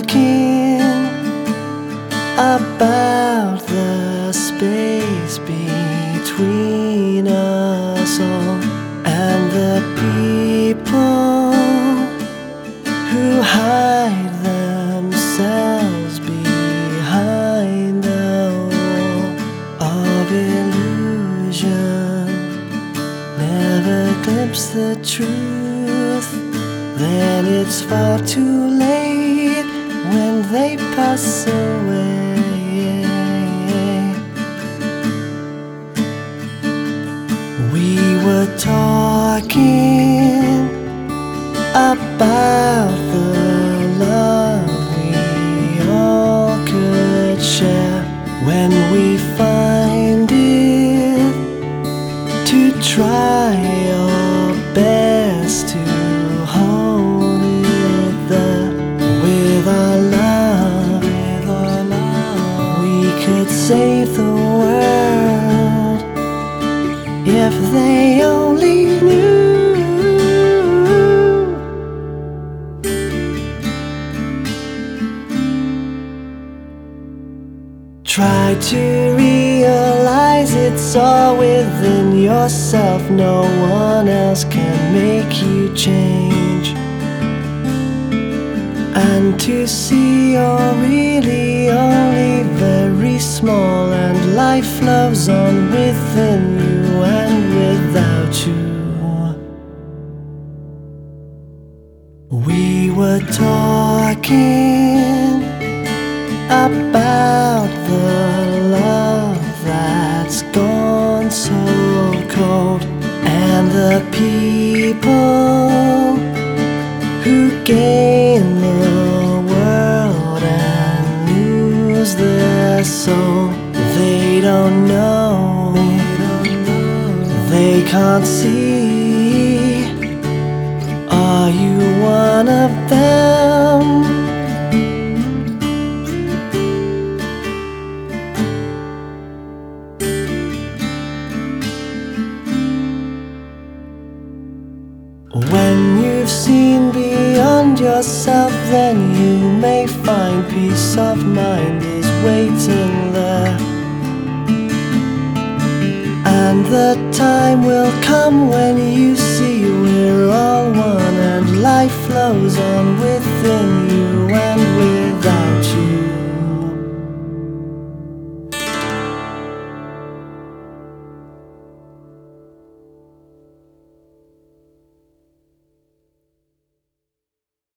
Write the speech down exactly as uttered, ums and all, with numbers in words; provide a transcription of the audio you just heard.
talking about the space between us all and the people who hide themselves behind the wall of illusion, never glimpse the truth. Then it's far too late when they pass away. We were talking about the love we all could share when we find it, to try our best to hold it there. With our love, with our love, we could save the world if they only knew. Try to realize it's all within yourself. No one else can make you change. And to see you're really only very small, and life flows on within you and without you. We were talking about the love that's gone so cold, and the people who gain the world and lose their soul. They don't know, they can't see. Are you one of them? When you've seen beyond yourself, then you may find peace of mind is waiting there. And the time will come when you see we're all one, and life flows on within you and